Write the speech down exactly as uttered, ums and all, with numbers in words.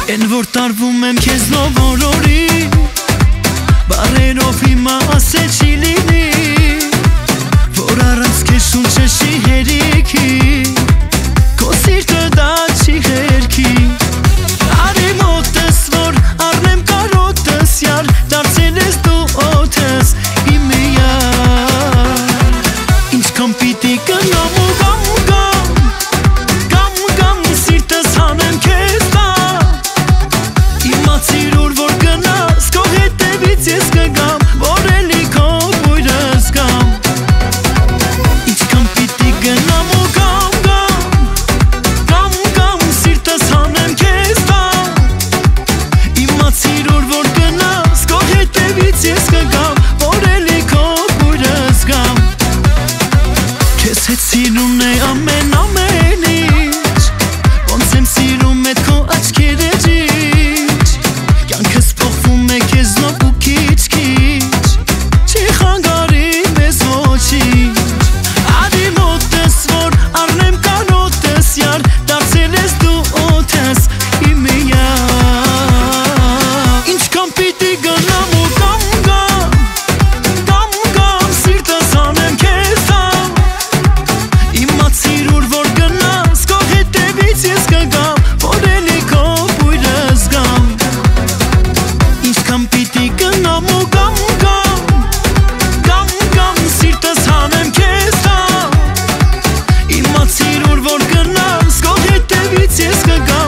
Են որ տարվում եմ քեզ նովորորի Բարերով հիմա ասեցի լինի Որ առանց քեզ շունչը չի հերիքի Քո սիրտը դա չի հերքի Արի մոտս որ առնեմ կարոտս Յար դարձել ես դու օդս իմ միակ Ինչքան պիտի կնամ ու գամ ու գամ Գամ ու գամ սիրտս հանեմ քեզ Իմացիր ուր որ գնաս Քո հետևից ես կգամ Որ էլի քո բույրս գամ Ինչքան պիտի գնամ ու գամ գամ Գամ գամ սիրտս հանեմ քեզ տամ Իմացիր ուր որ գնաս Քո հետևից ես կգամ Որ էլի քո բույրս գամ Քեզ հետ սիրուն է ամեն ամեն ինչ Ոնց եմ սիրում էդ քո աչքերը Yes, go.